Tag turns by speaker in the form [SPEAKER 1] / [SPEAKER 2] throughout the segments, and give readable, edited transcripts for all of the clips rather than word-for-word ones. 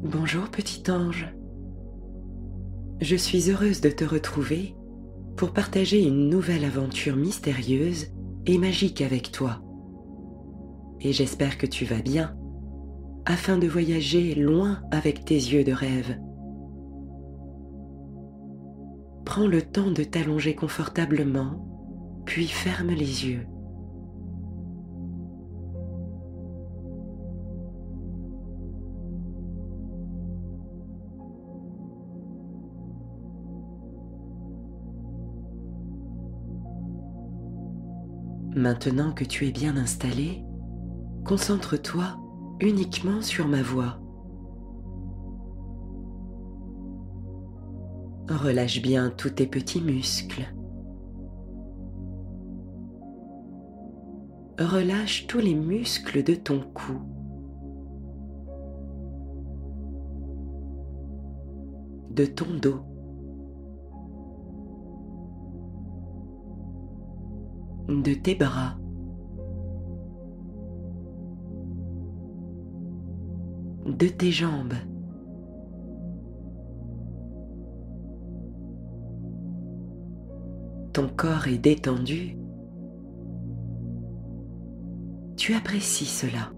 [SPEAKER 1] Bonjour petit ange. Je suis heureuse de te retrouver pour partager une nouvelle aventure mystérieuse et magique avec toi. Et j'espère que tu vas bien, afin de voyager loin avec tes yeux de rêve. Prends le temps de t'allonger confortablement, puis ferme les yeux. Maintenant que tu es bien installé, concentre-toi uniquement sur ma voix. Relâche bien tous tes petits muscles. Relâche tous les muscles de ton cou. De ton dos. De tes bras. De tes jambes. Ton corps est détendu. Tu apprécies cela.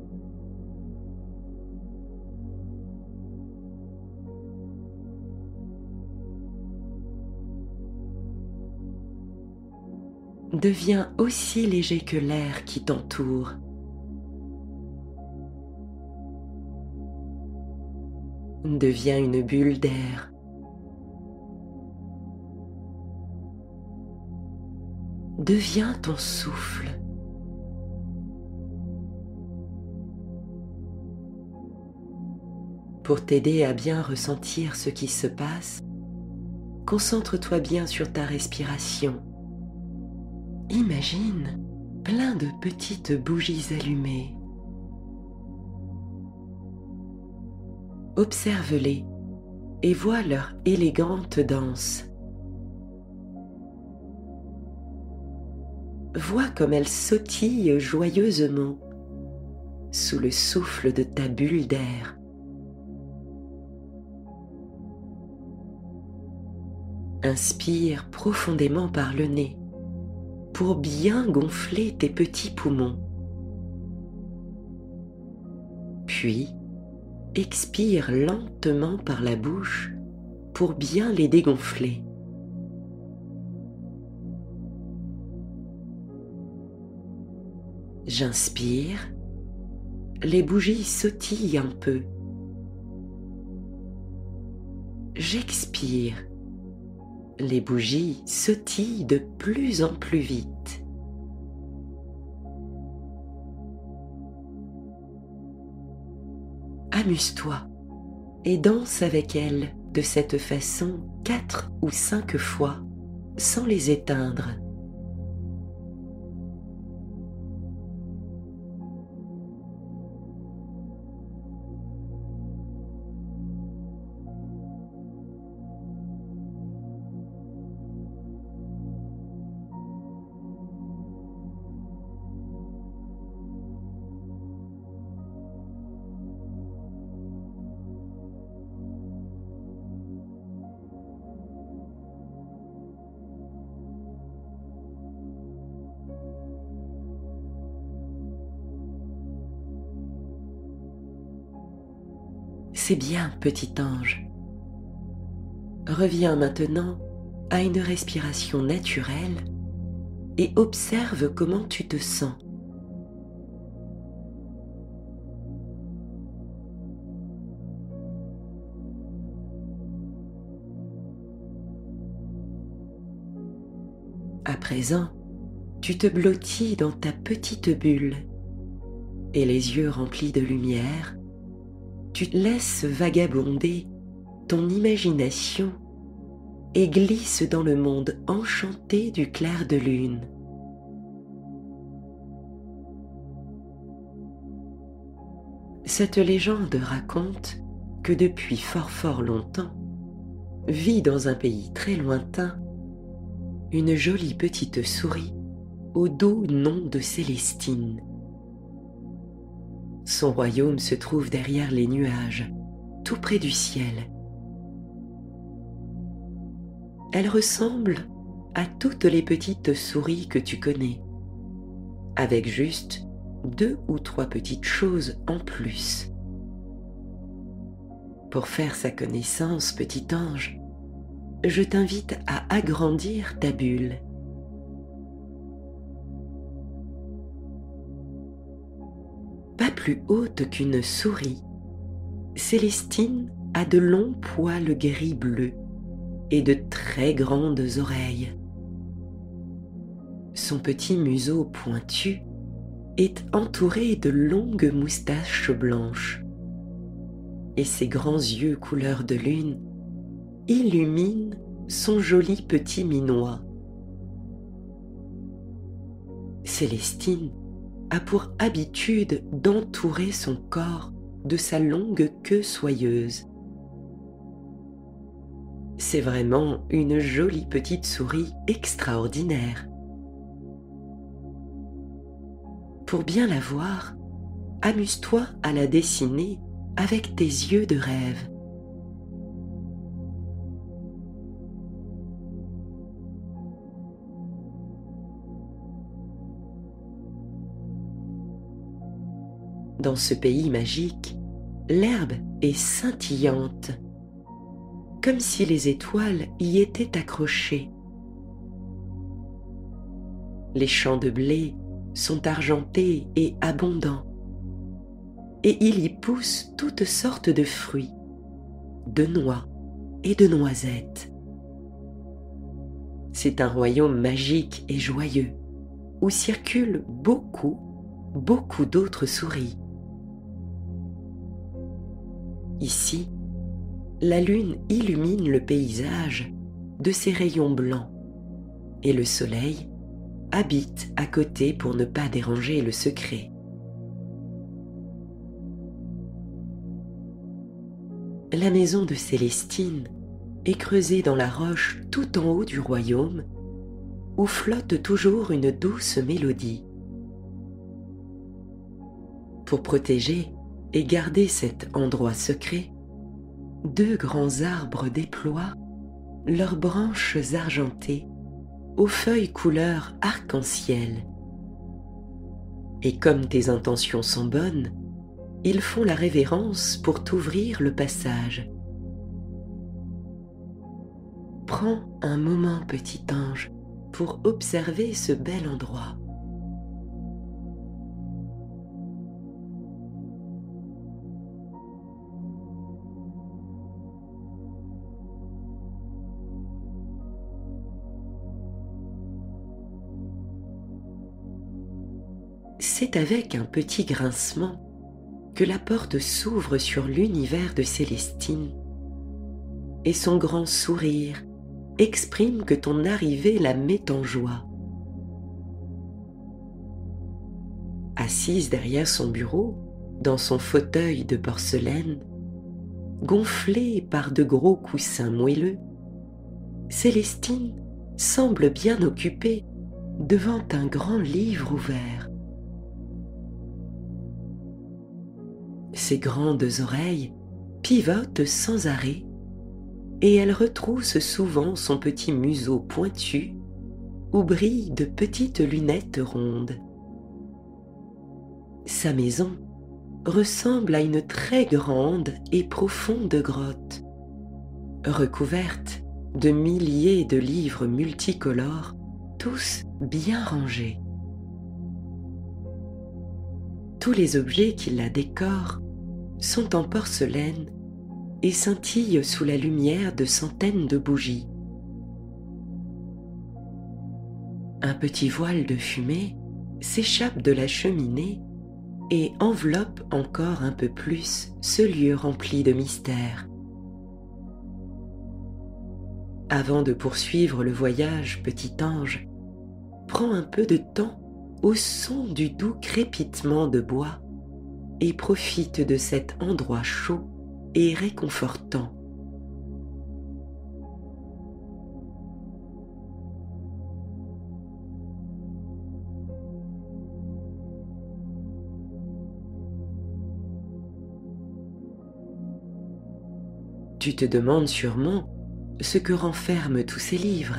[SPEAKER 1] Deviens aussi léger que l'air qui t'entoure. Deviens une bulle d'air. Deviens ton souffle. Pour t'aider à bien ressentir ce qui se passe, concentre-toi bien sur ta respiration. Imagine plein de petites bougies allumées. Observe-les et vois leur élégante danse. Vois comme elles sautillent joyeusement sous le souffle de ta bulle d'air. Inspire profondément par le nez pour bien gonfler tes petits poumons. Puis, expire lentement par la bouche pour bien les dégonfler. J'inspire, les bougies sautillent un peu. J'expire, les bougies sautillent de plus en plus vite. Amuse-toi et danse avec elles de cette façon 4 ou 5 fois sans les éteindre. C'est bien, petit ange. Reviens maintenant à une respiration naturelle et observe comment tu te sens. À présent, tu te blottis dans ta petite bulle et les yeux remplis de lumière, tu laisses vagabonder ton imagination et glisses dans le monde enchanté du clair de lune. Cette légende raconte que depuis fort longtemps, vit dans un pays très lointain une jolie petite souris au doux nom de Célestine. Son royaume se trouve derrière les nuages, tout près du ciel. Elle ressemble à toutes les petites souris que tu connais, avec juste 2 ou 3 petites choses en plus. Pour faire sa connaissance, petit ange, je t'invite à agrandir ta bulle. Pas plus haute qu'une souris, Célestine a de longs poils gris bleu et de très grandes oreilles. Son petit museau pointu est entouré de longues moustaches blanches et ses grands yeux couleur de lune illuminent son joli petit minois. Célestine a pour habitude d'entourer son corps de sa longue queue soyeuse. C'est vraiment une jolie petite souris extraordinaire. Pour bien la voir, amuse-toi à la dessiner avec tes yeux de rêve. Dans ce pays magique, l'herbe est scintillante, comme si les étoiles y étaient accrochées. Les champs de blé sont argentés et abondants, et il y pousse toutes sortes de fruits, de noix et de noisettes. C'est un royaume magique et joyeux, où circulent beaucoup d'autres souris. Ici, la lune illumine le paysage de ses rayons blancs et le soleil habite à côté pour ne pas déranger le secret. La maison de Célestine est creusée dans la roche tout en haut du royaume où flotte toujours une douce mélodie. Pour protéger et garder cet endroit secret, 2 grands arbres déploient leurs branches argentées aux feuilles couleur arc-en-ciel. Et comme tes intentions sont bonnes, ils font la révérence pour t'ouvrir le passage. Prends un moment, petit ange, pour observer ce bel endroit. C'est avec un petit grincement que la porte s'ouvre sur l'univers de Célestine et son grand sourire exprime que ton arrivée la met en joie. Assise derrière son bureau, dans son fauteuil de porcelaine, gonflé par de gros coussins moelleux, Célestine semble bien occupée devant un grand livre ouvert. Ses grandes oreilles pivotent sans arrêt et elle retrousse souvent son petit museau pointu où brillent de petites lunettes rondes. Sa maison ressemble à une très grande et profonde grotte, recouverte de milliers de livres multicolores, tous bien rangés. Tous les objets qui la décorent sont en porcelaine et scintillent sous la lumière de centaines de bougies. Un petit voile de fumée s'échappe de la cheminée et enveloppe encore un peu plus ce lieu rempli de mystères. Avant de poursuivre le voyage, petit ange, prends un peu de temps au son du doux crépitement de bois et profite de cet endroit chaud et réconfortant. Tu te demandes sûrement ce que renferment tous ces livres.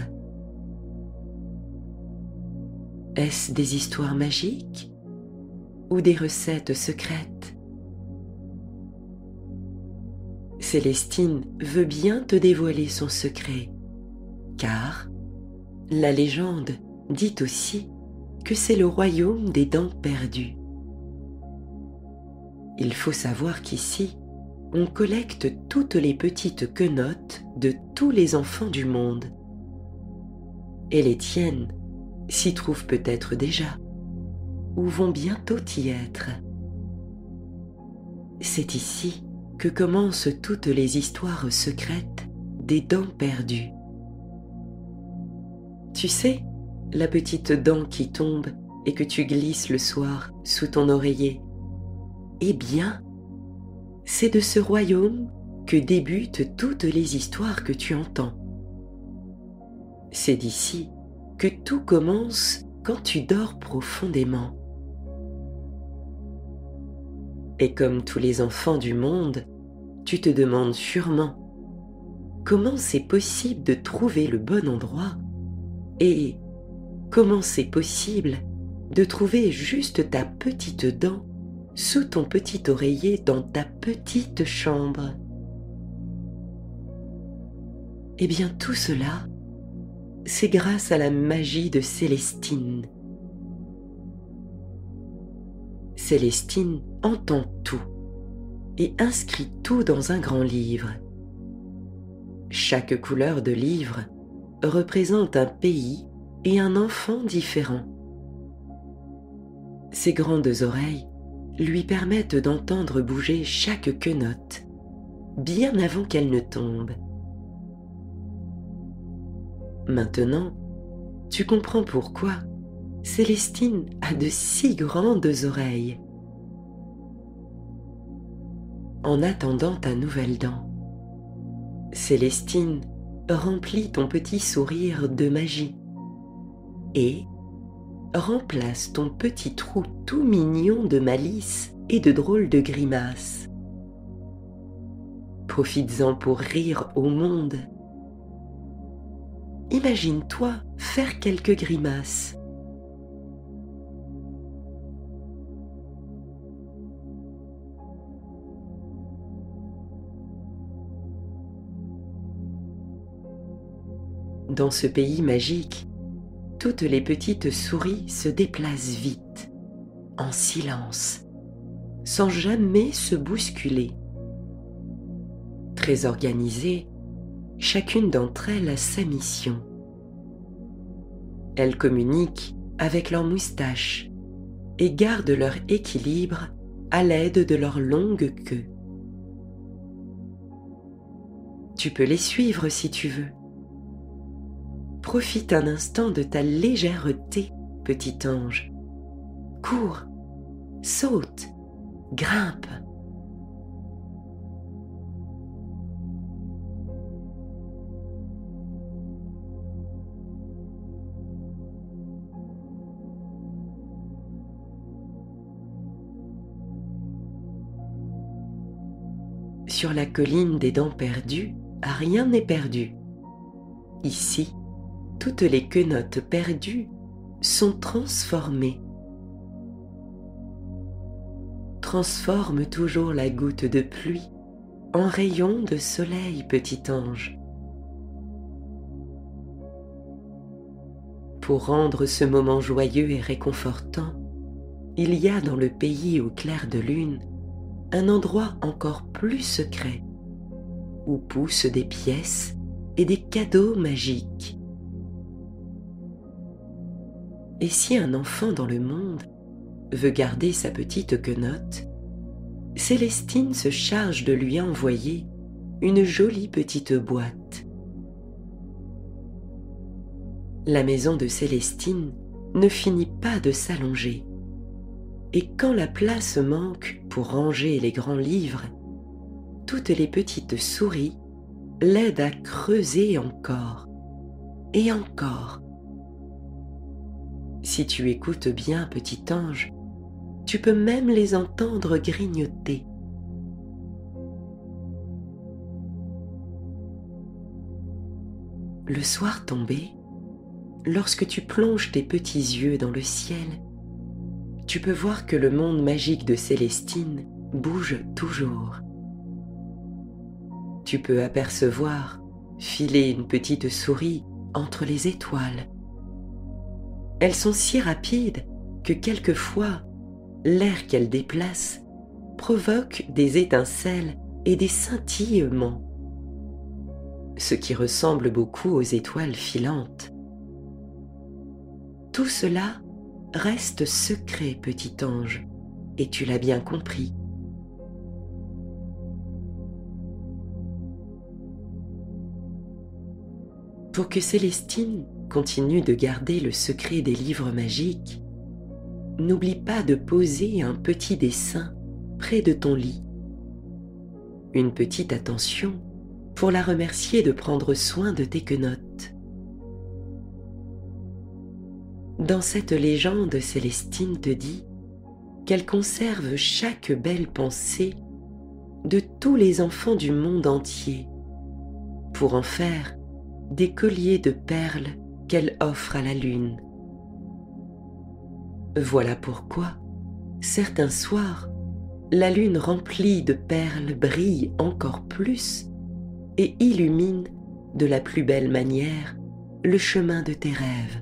[SPEAKER 1] Est-ce des histoires magiques ou des recettes secrètes? Célestine veut bien te dévoiler son secret, car la légende dit aussi que c'est le royaume des dents perdues. Il faut savoir qu'ici, on collecte toutes les petites quenottes de tous les enfants du monde. Et les tiennes s'y trouvent peut-être déjà, ou vont bientôt y être. C'est ici que commencent toutes les histoires secrètes des dents perdues. Tu sais, la petite dent qui tombe et que tu glisses le soir sous ton oreiller. Eh bien, c'est de ce royaume que débutent toutes les histoires que tu entends. C'est d'ici que tout commence quand tu dors profondément. Et comme tous les enfants du monde, tu te demandes sûrement comment c'est possible de trouver le bon endroit et comment c'est possible de trouver juste ta petite dent sous ton petit oreiller dans ta petite chambre. Eh bien tout cela, c'est grâce à la magie de Célestine. Célestine entend tout et inscrit tout dans un grand livre. Chaque couleur de livre représente un pays et un enfant différent. Ses grandes oreilles lui permettent d'entendre bouger chaque quenotte, bien avant qu'elle ne tombe. Maintenant, tu comprends pourquoi Célestine a de si grandes oreilles. En attendant ta nouvelle dent, Célestine remplit ton petit sourire de magie et remplace ton petit trou tout mignon de malice et de drôles de grimaces. Profites-en pour rire au monde. Imagine-toi faire quelques grimaces. Dans ce pays magique, toutes les petites souris se déplacent vite, en silence, sans jamais se bousculer. Très organisées, chacune d'entre elles a sa mission. Elles communiquent avec leurs moustaches et gardent leur équilibre à l'aide de leur longue queue. Tu peux les suivre si tu veux. Profite un instant de ta légèreté, petit ange. Cours, saute, grimpe. Sur la colline des dents perdues, rien n'est perdu. Ici, toutes les quenottes perdues sont transformées. Transforme toujours la goutte de pluie en rayon de soleil, petit ange. Pour rendre ce moment joyeux et réconfortant, il y a dans le pays au clair de lune un endroit encore plus secret où poussent des pièces et des cadeaux magiques. Et si un enfant dans le monde veut garder sa petite quenotte, Célestine se charge de lui envoyer une jolie petite boîte. La maison de Célestine ne finit pas de s'allonger. Et quand la place manque pour ranger les grands livres, toutes les petites souris l'aident à creuser encore et encore. Si tu écoutes bien, petit ange, tu peux même les entendre grignoter. Le soir tombé, lorsque tu plonges tes petits yeux dans le ciel, tu peux voir que le monde magique de Célestine bouge toujours. Tu peux apercevoir filer une petite souris entre les étoiles. Elles sont si rapides que quelquefois, l'air qu'elles déplacent provoque des étincelles et des scintillements, ce qui ressemble beaucoup aux étoiles filantes. Tout cela reste secret, petit ange, et tu l'as bien compris. Pour que Célestine continue de garder le secret des livres magiques, n'oublie pas de poser un petit dessin près de ton lit. Une petite attention pour la remercier de prendre soin de tes quenottes. Dans cette légende, Célestine te dit qu'elle conserve chaque belle pensée de tous les enfants du monde entier pour en faire des colliers de perles qu'elle offre à la lune. Voilà pourquoi, certains soirs, la lune remplie de perles brille encore plus et illumine de la plus belle manière le chemin de tes rêves.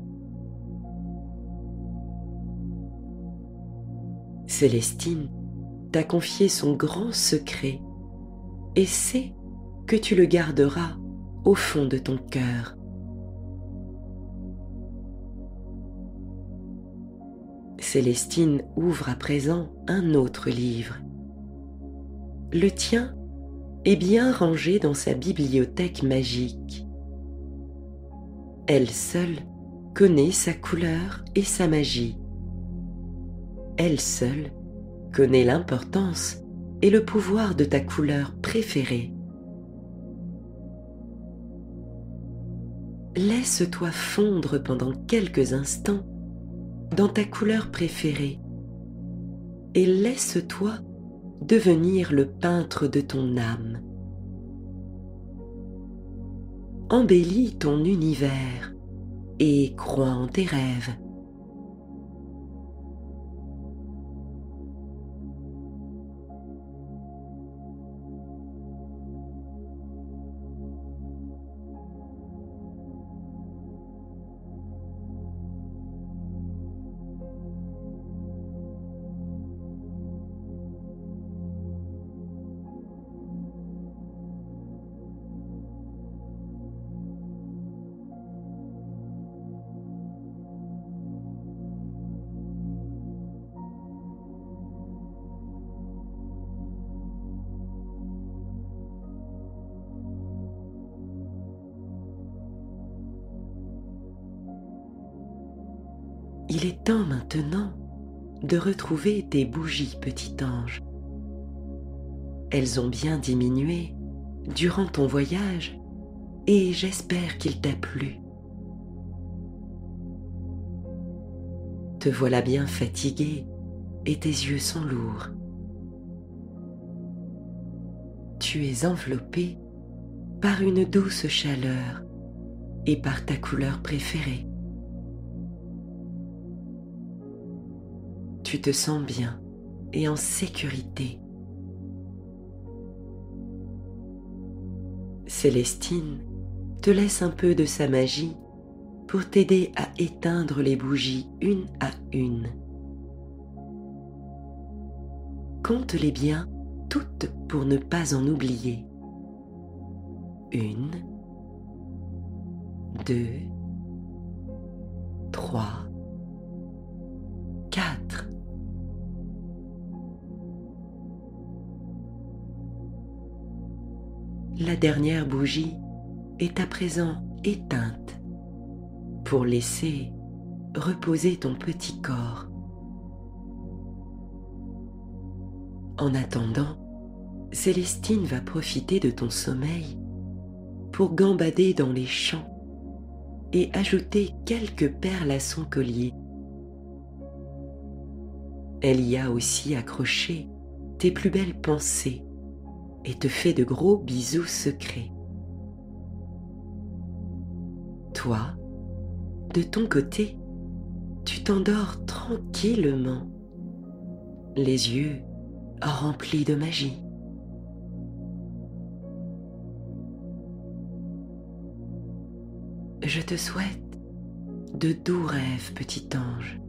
[SPEAKER 1] Célestine t'a confié son grand secret et sait que tu le garderas au fond de ton cœur. Célestine ouvre à présent un autre livre. Le tien est bien rangé dans sa bibliothèque magique. Elle seule connaît sa couleur et sa magie. Elle seule connaît l'importance et le pouvoir de ta couleur préférée. Laisse-toi fondre pendant quelques instants dans ta couleur préférée et laisse-toi devenir le peintre de ton âme. Embellis ton univers et crois en tes rêves. Il est temps maintenant de retrouver tes bougies, petit ange. Elles ont bien diminué durant ton voyage et j'espère qu'il t'a plu. Te voilà bien fatigué et tes yeux sont lourds. Tu es enveloppé par une douce chaleur et par ta couleur préférée. Tu te sens bien et en sécurité. Célestine te laisse un peu de sa magie pour t'aider à éteindre les bougies une à une. Compte-les bien toutes pour ne pas en oublier. 1, 2, 3, 4. La dernière bougie est à présent éteinte pour laisser reposer ton petit corps. En attendant, Célestine va profiter de ton sommeil pour gambader dans les champs et ajouter quelques perles à son collier. Elle y a aussi accroché tes plus belles pensées et te fait de gros bisous secrets. toi, de ton côté, tu t'endors tranquillement, les yeux remplis de magie. Je te souhaite de doux rêves, petit ange.